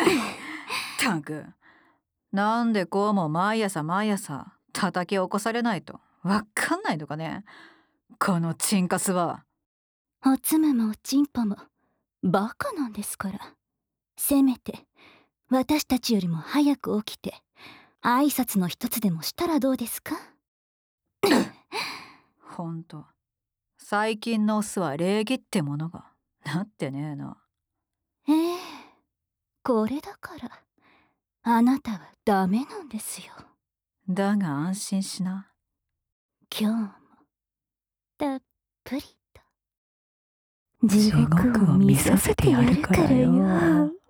たく、なんでこうも毎朝叩き起こされないとわかんないのかね、このチンカスは。 おつむもおちんぽもバカなんですから、せめて私たちよりも早く起きて挨拶の一つでもしたらどうですか？ ほんと最近のオスは礼儀ってものがなってねえな。 ええ、これだからあなたはダメなんですよ。 だが安心しな。 今日もたっぷりと地獄を見させてやるからよ。